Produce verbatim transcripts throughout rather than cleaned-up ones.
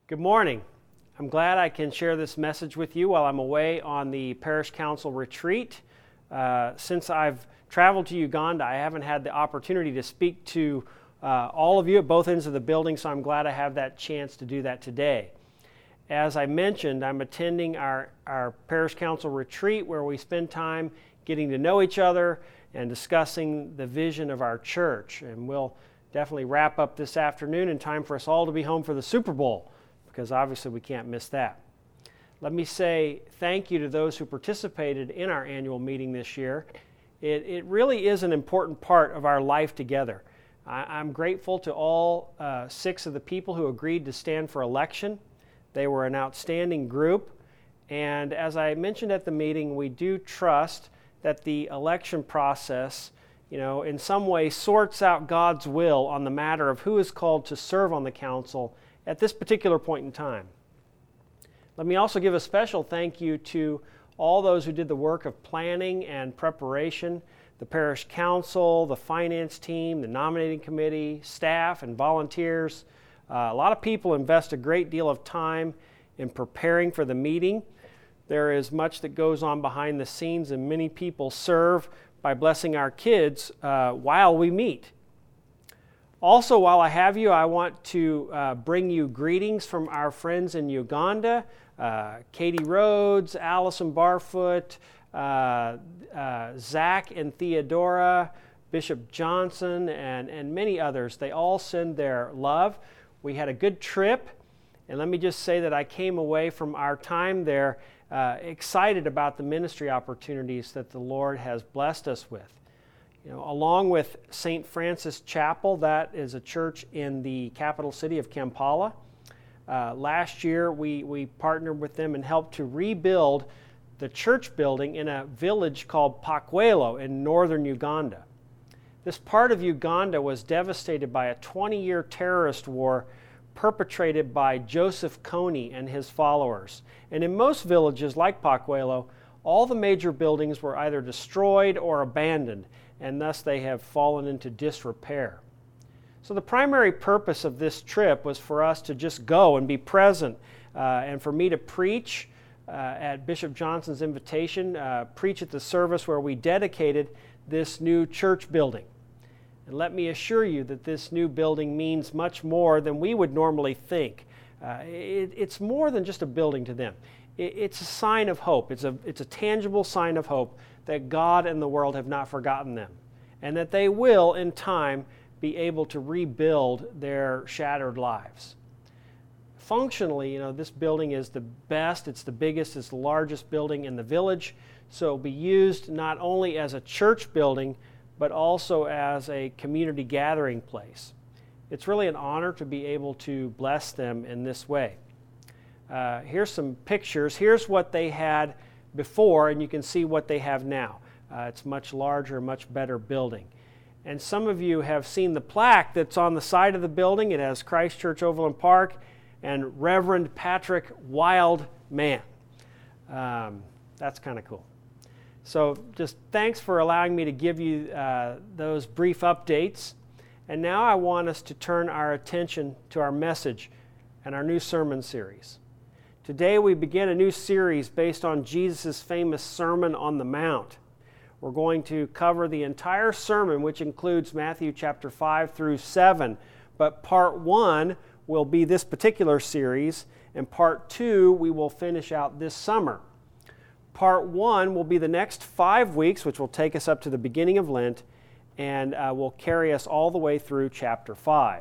Good morning. I'm glad I can share this message with you while I'm away on the Parish Council retreat. Uh, since I've traveled to Uganda, I haven't had the opportunity to speak to uh, all of you at both ends of the building, so I'm glad I have that chance to do that today. As I mentioned, I'm attending our, our Parish Council retreat where we spend time getting to know each other and discussing the vision of our church. And we'll definitely wrap up this afternoon in time for us all to be home for the Super Bowl, because obviously we can't miss that. Let me say thank you to those who participated in our annual meeting this year. It, it really is an important part of our life together. I, I'm grateful to all uh, six of the people who agreed to stand for election. They were an outstanding group, and as I mentioned at the meeting, we do trust that the election process, you know, in some way sorts out God's will on the matter of who is called to serve on the council at this particular point in time. Let me also give a special thank you to all those who did the work of planning and preparation, the parish council, the finance team, the nominating committee, staff, and volunteers. Uh, a lot of people invest a great deal of time in preparing for the meeting. There is much that goes on behind the scenes, and many people serve by blessing our kids uh, while we meet. Also, while I have you, I want to uh, bring you greetings from our friends in Uganda, uh, Katie Rhodes, Allison Barfoot, uh, uh, Zach and Theodora, Bishop Johnson, and, and many others. They all send their love. We had a good trip, and let me just say that I came away from our time there uh, excited about the ministry opportunities that the Lord has blessed us with. You know, along with Saint Francis Chapel, that is a church in the capital city of Kampala. Uh, last year, we, we partnered with them and helped to rebuild the church building in a village called Pakwelo in northern Uganda. This part of Uganda was devastated by a twenty-year terrorist war perpetrated by Joseph Kony and his followers. And in most villages like Pakwelo, all the major buildings were either destroyed or abandoned, and thus they have fallen into disrepair. So the primary purpose of this trip was for us to just go and be present, uh, and for me to preach uh, at Bishop Johnson's invitation, uh, preach at the service where we dedicated this new church building. And let me assure you that this new building means much more than we would normally think. Uh, it, it's more than just a building to them. It, it's a sign of hope. It's a, it's a tangible sign of hope that God and the world have not forgotten them, and that they will, in time, be able to rebuild their shattered lives. Functionally, you know, this building is the best, it's the biggest, it's the largest building in the village, so it will be used not only as a church building, but also as a community gathering place. It's really an honor to be able to bless them in this way. Uh, here's some pictures. Here's what they had before, and you can see what they have now. Uh, it's much larger, much better building. And some of you have seen the plaque that's on the side of the building. It has Christ Church Overland Park and Reverend Patrick Wildman. Um, that's kind of cool. So just thanks for allowing me to give you uh, those brief updates. And now I want us to turn our attention to our message and our new sermon series. Today we begin a new series based on Jesus' famous Sermon on the Mount. We're going to cover the entire sermon, which includes Matthew chapter five through seven. But part one will be this particular series, and part two we will finish out this summer. Part one will be the next five weeks, which will take us up to the beginning of Lent, and uh, will carry us all the way through chapter five.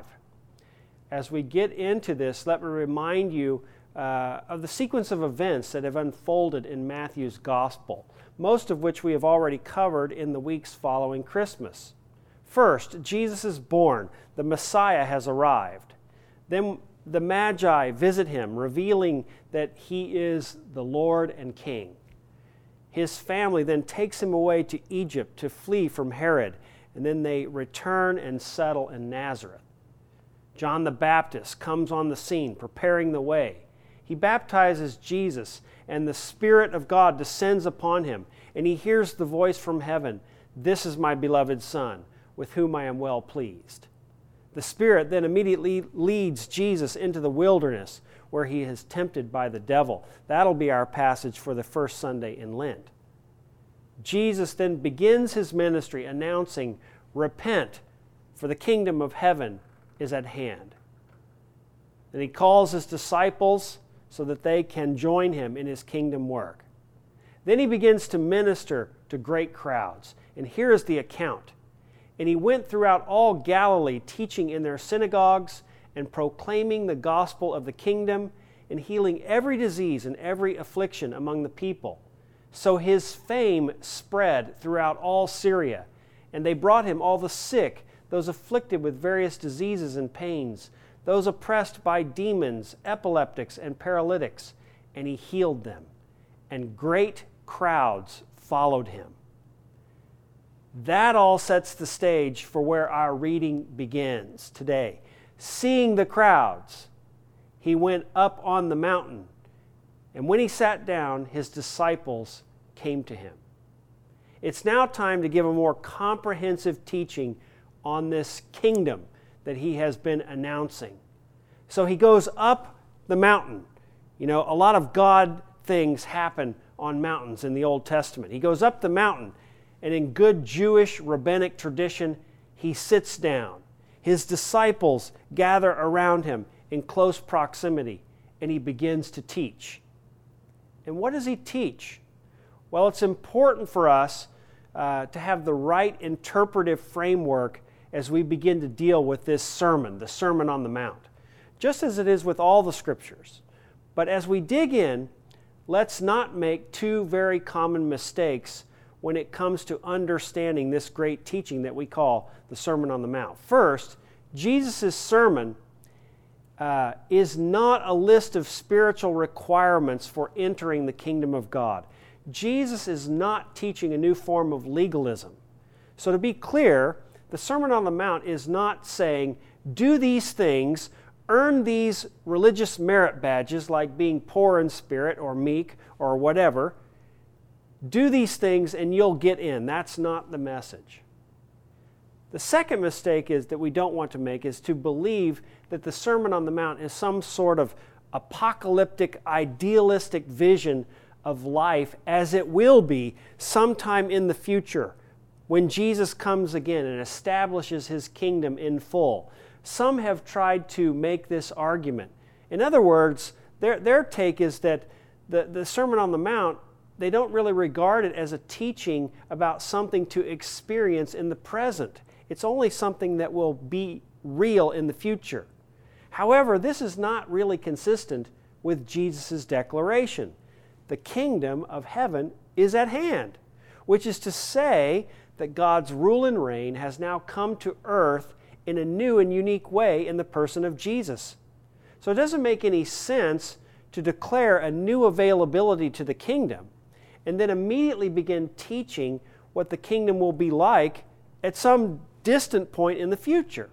As we get into this, let me remind you uh, of the sequence of events that have unfolded in Matthew's Gospel, most of which we have already covered in the weeks following Christmas. First, Jesus is born. The Messiah has arrived. Then the Magi visit him, revealing that he is the Lord and King. His family then takes him away to Egypt to flee from Herod, and then they return and settle in Nazareth. John the Baptist comes on the scene, preparing the way. He baptizes Jesus, and the Spirit of God descends upon him, and he hears the voice from heaven, "This is my beloved Son, with whom I am well pleased." The Spirit then immediately leads Jesus into the wilderness where he is tempted by the devil. That'll be our passage for the first Sunday in Lent. Jesus then begins his ministry announcing, "Repent, for the kingdom of heaven is at hand." And he calls his disciples so that they can join him in his kingdom work. Then he begins to minister to great crowds. And here is the account. "And he went throughout all Galilee, teaching in their synagogues and proclaiming the gospel of the kingdom and healing every disease and every affliction among the people. So his fame spread throughout all Syria, and they brought him all the sick, those afflicted with various diseases and pains, those oppressed by demons, epileptics, and paralytics, and he healed them. And great crowds followed him." That all sets the stage for where our reading begins today. Seeing the crowds, he went up on the mountain, and when he sat down, his disciples came to him. It's now time to give a more comprehensive teaching on this kingdom that he has been announcing. So he goes up the mountain. You know, a lot of God things happen on mountains in the Old Testament. He goes up the mountain, and in good Jewish rabbinic tradition, he sits down. His disciples gather around him in close proximity, and he begins to teach. And what does he teach? Well, it's important for us uh, to have the right interpretive framework as we begin to deal with this sermon, the Sermon on the Mount, just as it is with all the scriptures. But as we dig in, let's not make two very common mistakes when it comes to understanding this great teaching that we call the Sermon on the Mount. First, Jesus' sermon uh, is not a list of spiritual requirements for entering the kingdom of God. Jesus is not teaching a new form of legalism. So to be clear, the Sermon on the Mount is not saying, do these things, earn these religious merit badges like being poor in spirit or meek or whatever. Do these things and you'll get in. That's not the message. The second mistake is that we don't want to make is to believe that the Sermon on the Mount is some sort of apocalyptic, idealistic vision of life as it will be sometime in the future when Jesus comes again and establishes his kingdom in full. Some have tried to make this argument. In other words, their, their take is that the, the Sermon on the Mount, they don't really regard it as a teaching about something to experience in the present. It's only something that will be real in the future. However, this is not really consistent with Jesus' declaration. The kingdom of heaven is at hand, which is to say that God's rule and reign has now come to earth in a new and unique way in the person of Jesus. So it doesn't make any sense to declare a new availability to the kingdom and then immediately begin teaching what the kingdom will be like at some distant point in the future.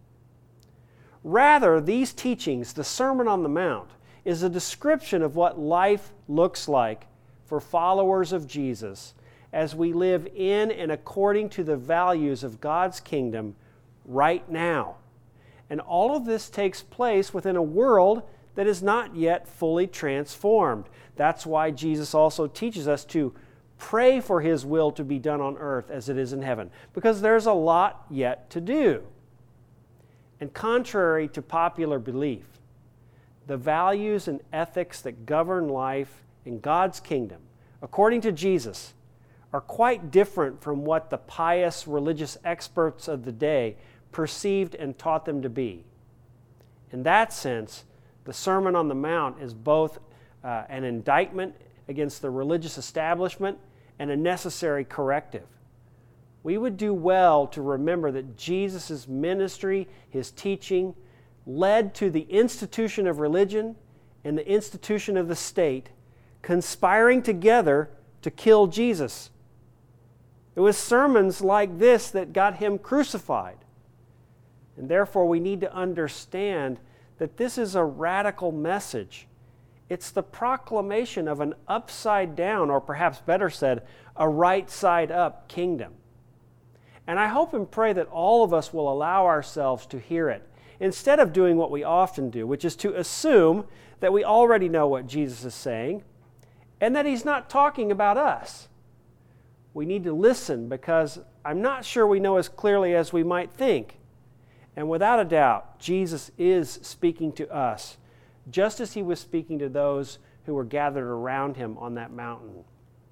Rather, these teachings, the Sermon on the Mount, is a description of what life looks like for followers of Jesus as we live in and according to the values of God's kingdom right now. And all of this takes place within a world that is not yet fully transformed. That's why Jesus also teaches us to pray for his will to be done on earth as it is in heaven, because there's a lot yet to do. And contrary to popular belief, the values and ethics that govern life in God's kingdom, according to Jesus, are quite different from what the pious religious experts of the day perceived and taught them to be. In that sense, the Sermon on the Mount is both uh, an indictment against the religious establishment and a necessary corrective. We would do well to remember that Jesus' ministry, his teaching, led to the institution of religion and the institution of the state conspiring together to kill Jesus. It was sermons like this that got him crucified. And therefore we need to understand that this is a radical message. It's the proclamation of an upside down, or perhaps better said, a right side up kingdom. And I hope and pray that all of us will allow ourselves to hear it, instead of doing what we often do, which is to assume that we already know what Jesus is saying and that he's not talking about us. We need to listen because I'm not sure we know as clearly as we might think. And without a doubt, Jesus is speaking to us, just as he was speaking to those who were gathered around him on that mountain.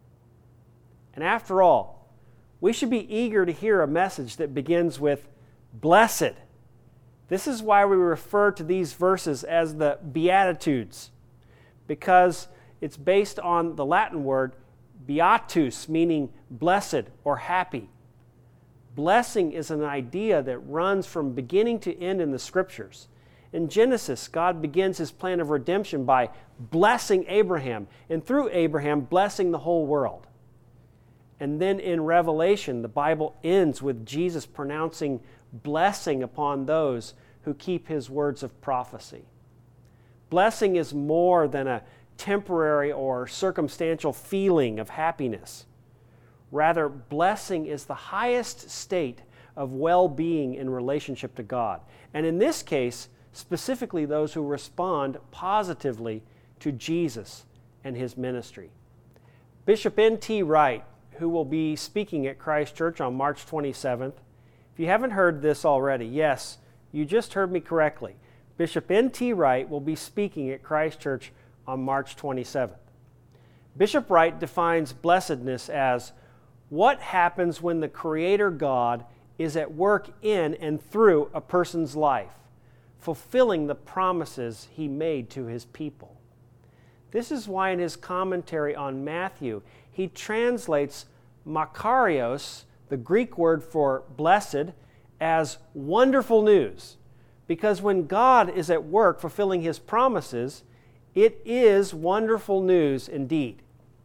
And after all, we should be eager to hear a message that begins with, "Blessed." This is why we refer to these verses as the Beatitudes, because it's based on the Latin word beatus, meaning blessed or happy. Blessing is an idea that runs from beginning to end in the Scriptures. In Genesis, God begins his plan of redemption by blessing Abraham, and through Abraham, blessing the whole world. And then in Revelation, the Bible ends with Jesus pronouncing blessing upon those who keep his words of prophecy. Blessing is more than a temporary or circumstantial feeling of happiness. Rather, blessing is the highest state of well-being in relationship to God. And in this case, specifically those who respond positively to Jesus and his ministry. Bishop N T Wright, who will be speaking at Christ Church on March twenty-seventh. If you haven't heard this already, yes, you just heard me correctly. Bishop N T Wright will be speaking at Christ Church on March twenty-seventh. Bishop Wright defines blessedness as what happens when the Creator God is at work in and through a person's life, fulfilling the promises he made to his people. This is why in his commentary on Matthew, he translates makarios, the Greek word for blessed, as wonderful news. Because when God is at work fulfilling his promises, it is wonderful news indeed.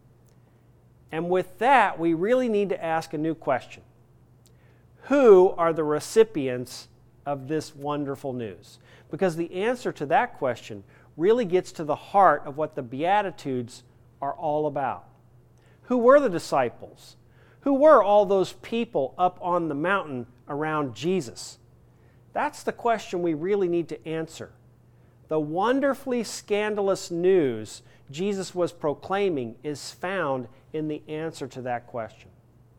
And with that, we really need to ask a new question. Who are the recipients of this wonderful news? Because the answer to that question really gets to the heart of what the Beatitudes are all about. Who were the disciples? Who were all those people up on the mountain around Jesus? That's the question we really need to answer. The wonderfully scandalous news Jesus was proclaiming is found in the answer to that question.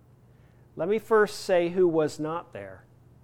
Let me first say who was not there.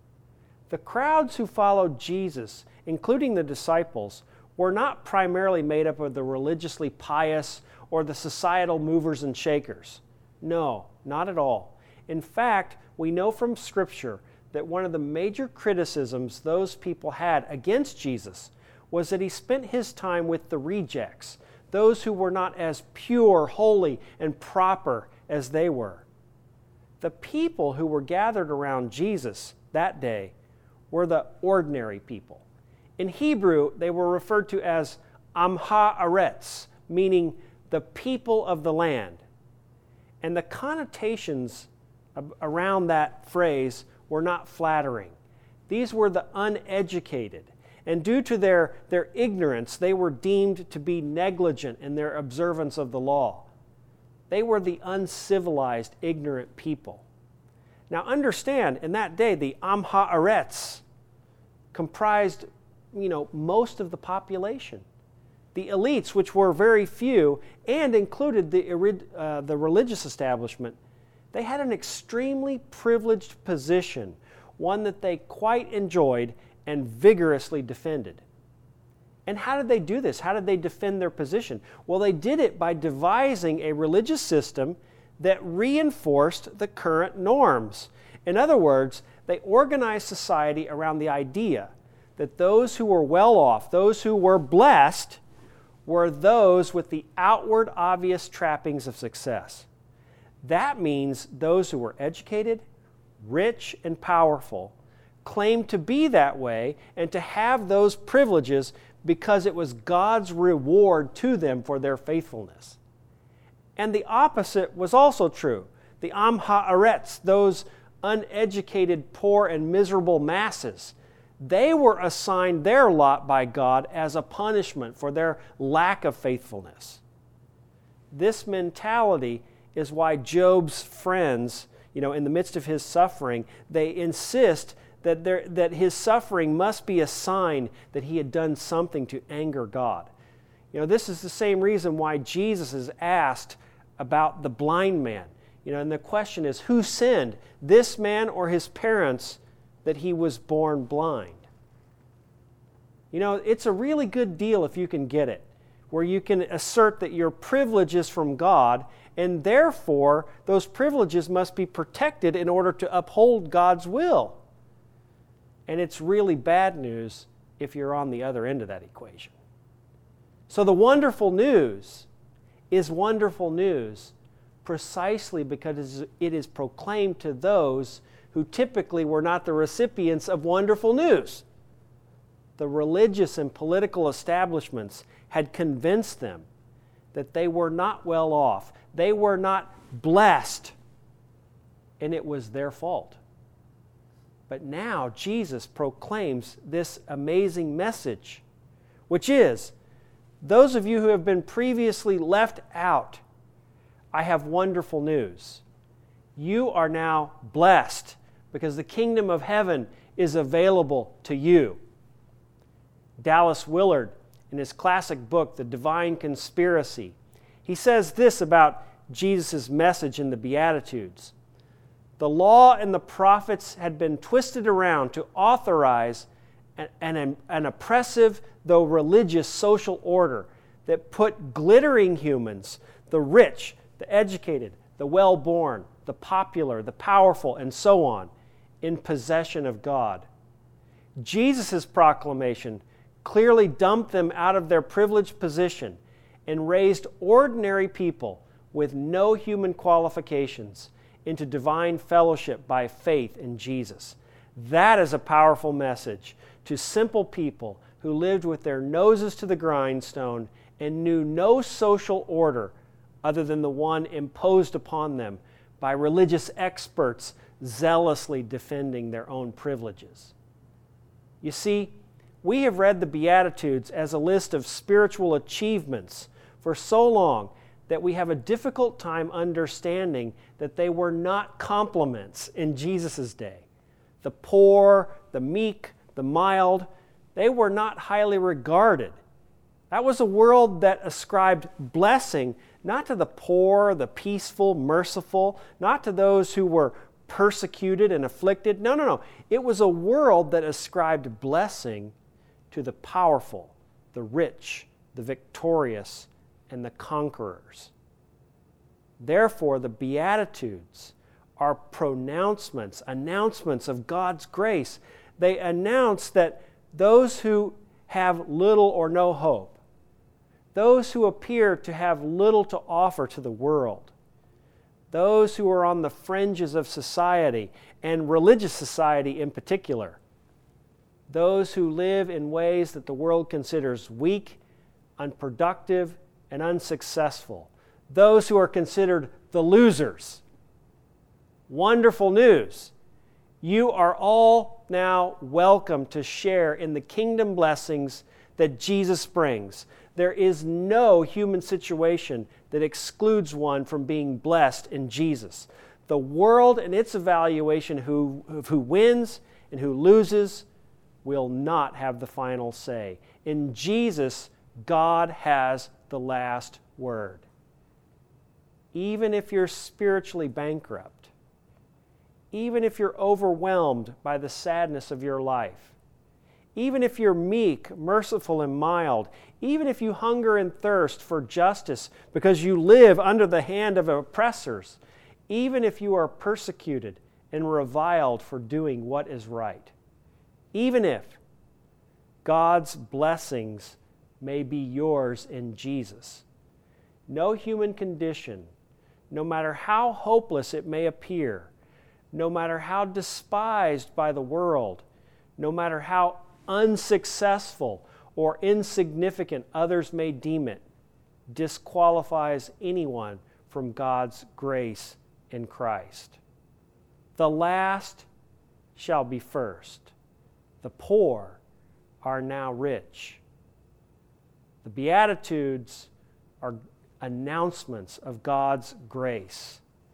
The crowds who followed Jesus, including the disciples, were not primarily made up of the religiously pious or the societal movers and shakers. No, not at all. In fact, we know from Scripture that one of the major criticisms those people had against Jesus was that he spent his time with the rejects, those who were not as pure, holy, and proper as they were. The people who were gathered around Jesus that day were the ordinary people. In Hebrew, they were referred to as Am Haaretz, meaning the people of the land. And the connotations around that phrase were not flattering. These were the uneducated. And due to their, their ignorance, they were deemed to be negligent in their observance of the law. They were the uncivilized, ignorant people. Now understand, in that day, the Am Haaretz comprised, you know, most of the population. The elites, which were very few, and included the, uh, the religious establishment, they had an extremely privileged position, one that they quite enjoyed and vigorously defended. And how did they do this? How did they defend their position? Well, they did it by devising a religious system that reinforced the current norms. In other words, they organized society around the idea that those who were well off, those who were blessed, were those with the outward obvious trappings of success. That means those who were educated, rich, and powerful claimed to be that way and to have those privileges because it was God's reward to them for their faithfulness. And the opposite was also true. The Am Haaretz, those uneducated, poor, and miserable masses, they were assigned their lot by God as a punishment for their lack of faithfulness. This mentality is why Job's friends you know, in the midst of his suffering, they insist that, there, that his suffering must be a sign that he had done something to anger God. You know, this is the same reason why Jesus is asked about the blind man. You know, and the question is, who sinned, this man or his parents, that he was born blind? You know, it's a really good deal if you can get it, where you can assert that your privilege is from God, and therefore those privileges must be protected in order to uphold God's will. And it's really bad news if you're on the other end of that equation. So the wonderful news is wonderful news precisely because it is proclaimed to those who typically were not the recipients of wonderful news. The religious and political establishments had convinced them that they were not well off. They were not blessed, and it was their fault. But now Jesus proclaims this amazing message, which is, those of you who have been previously left out, I have wonderful news. You are now blessed because the kingdom of heaven is available to you. Dallas Willard, in his classic book, The Divine Conspiracy, he says this about Jesus' message in the Beatitudes. The law and the prophets had been twisted around to authorize an, an, an oppressive, though religious, social order that put glittering humans, the rich, the educated, the well-born, the popular, the powerful, and so on, in possession of God. Jesus' proclamation clearly dumped them out of their privileged position and raised ordinary people with no human qualifications into divine fellowship by faith in Jesus. That is a powerful message to simple people who lived with their noses to the grindstone and knew no social order other than the one imposed upon them by religious experts zealously defending their own privileges. You see, we have read the Beatitudes as a list of spiritual achievements for so long that we have a difficult time understanding that they were not compliments in Jesus' day. The poor, the meek, the mild, they were not highly regarded. That was a world that ascribed blessing not to the poor, the peaceful, merciful, not to those who were persecuted and afflicted. No, no, no. It was a world that ascribed blessing to the powerful, the rich, the victorious, and the conquerors. Therefore, the Beatitudes are pronouncements, announcements of God's grace. They announce that those who have little or no hope, those who appear to have little to offer to the world, those who are on the fringes of society, and religious society in particular, those who live in ways that the world considers weak, unproductive, and unsuccessful, those who are considered the losers. Wonderful news. You are all now welcome to share in the kingdom blessings that Jesus brings. There is no human situation that excludes one from being blessed in Jesus. The world and its evaluation who, of who wins and who loses will not have the final say. In Jesus, God has the last word. Even if you're spiritually bankrupt, even if you're overwhelmed by the sadness of your life, even if you're meek, merciful, and mild, even if you hunger and thirst for justice because you live under the hand of oppressors, even if you are persecuted and reviled for doing what is right, even if God's blessings may be yours in Jesus, no human condition, no matter how hopeless it may appear, no matter how despised by the world, no matter how unsuccessful or insignificant others may deem it, disqualifies anyone from God's grace in Christ. The last shall be first. The poor are now rich. The Beatitudes are announcements of God's grace.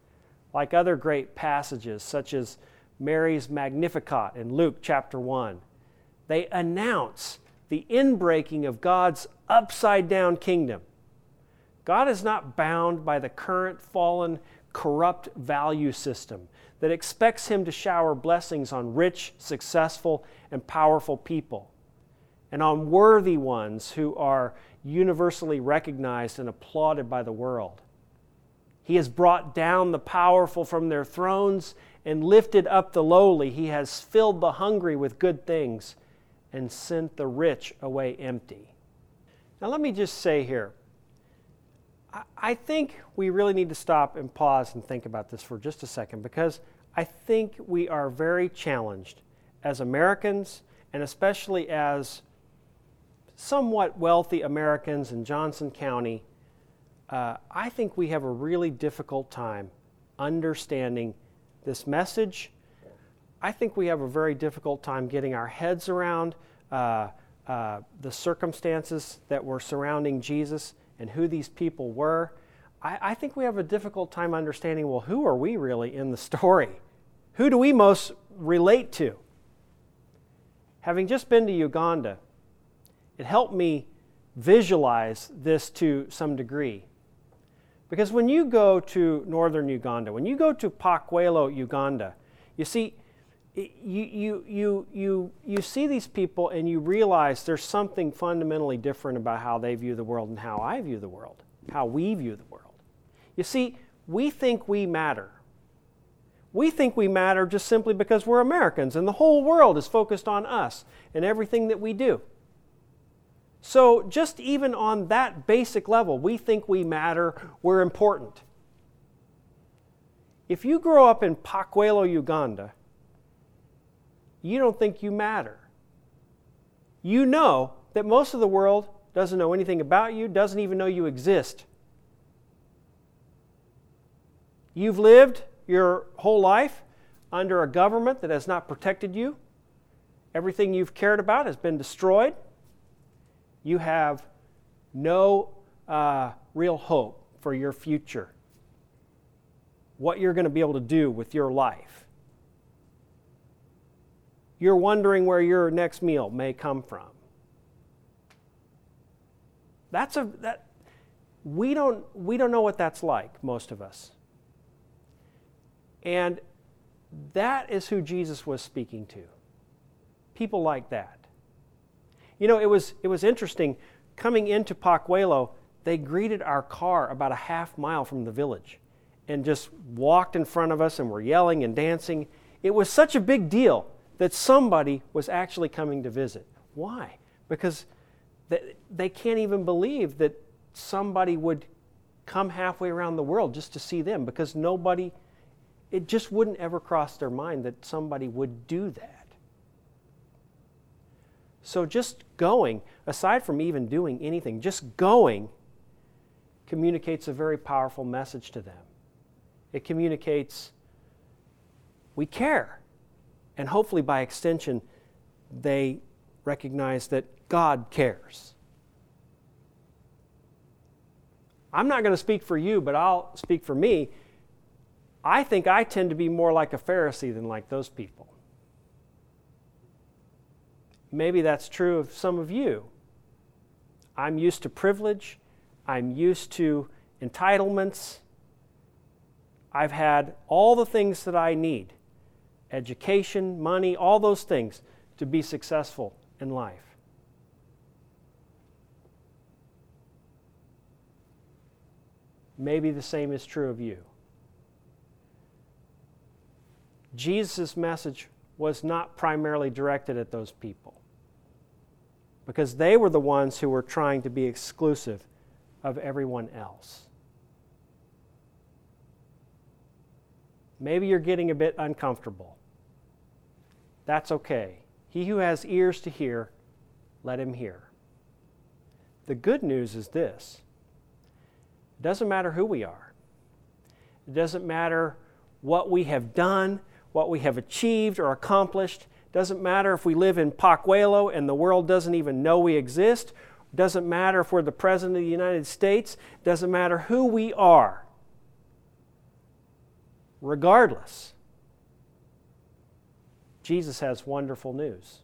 like other great passages such as Mary's Magnificat in Luke chapter one. They announce the inbreaking of God's upside-down kingdom. God is not bound by the current fallen, corrupt value system that expects Him to shower blessings on rich, successful, and powerful people, and on worthy ones who are universally recognized and applauded by the world. He has brought down the powerful from their thrones and lifted up the lowly. He has filled the hungry with good things and sent the rich away empty. Now let me just say here, I think we really need to stop and pause and think about this for just a second, because I think we are very challenged as Americans, and especially as somewhat wealthy Americans in Johnson County. Uh, I think we have a really difficult time understanding this message. I think we have a very difficult time getting our heads around uh, uh, the circumstances that were surrounding Jesus and who these people were. I, I think we have a difficult time understanding, well, who are we really in the story? Who do we most relate to? Having just been to Uganda, it helped me visualize this to some degree. Because when you go to northern Uganda, when you go to Pakwelo, Uganda, you see, you, you, you, you, you see these people and you realize there's something fundamentally different about how they view the world and how I view the world, how we view the world. You see, we think we matter. We think we matter just simply because we're Americans and the whole world is focused on us and everything that we do. So just even on that basic level, we think we matter, we're important. If you grow up in Pakwelo, Uganda, you don't think you matter. You know that most of the world doesn't know anything about you, doesn't even know you exist. You've lived your whole life under a government that has not protected you. Everything you've cared about has been destroyed. You have no uh, real hope for your future, what you're going to be able to do with your life. You're wondering where your next meal may come from. That's a that we don't we don't know what that's like, most of us. And that is who Jesus was speaking to. People like that. You know, it was it was interesting. Coming into Pakwelo, they greeted our car about a half mile from the village and just walked in front of us and were yelling and dancing. It was such a big deal that somebody was actually coming to visit. Why? Because they, they can't even believe that somebody would come halfway around the world just to see them, because nobody, it just wouldn't ever cross their mind that somebody would do that. So just going, aside from even doing anything, just going communicates a very powerful message to them. It communicates, we care. And hopefully by extension, they recognize that God cares. I'm not going to speak for you, but I'll speak for me. I think I tend to be more like a Pharisee than like those people. Maybe that's true of some of you. I'm used to privilege. I'm used to entitlements. I've had all the things that I need, education, money, all those things to be successful in life. Maybe the same is true of you. Jesus' message was not primarily directed at those people, because they were the ones who were trying to be exclusive of everyone else. Maybe you're getting a bit uncomfortable. That's okay. He who has ears to hear, let him hear. The good news is this. It doesn't matter who we are. It doesn't matter what we have done, what we have achieved or accomplished. It doesn't matter if we live in Pakwelo and the world doesn't even know we exist. It doesn't matter if we're the President of the United States. It doesn't matter who we are. regardless, Jesus has wonderful news.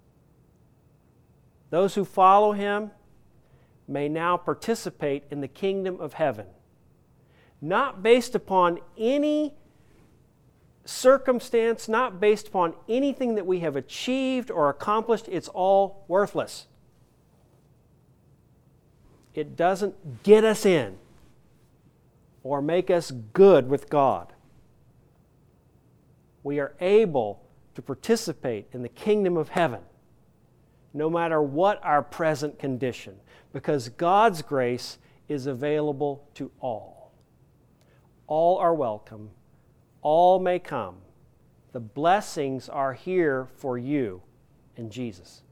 Those who follow Him may now participate in the kingdom of heaven, not based upon any circumstance, not based upon anything that we have achieved or accomplished. It's all worthless. It doesn't get us in or make us good with God. We are able to participate in the kingdom of heaven, no matter what our present condition, because God's grace is available to all. All are welcome. All may come. The blessings are here for you in Jesus.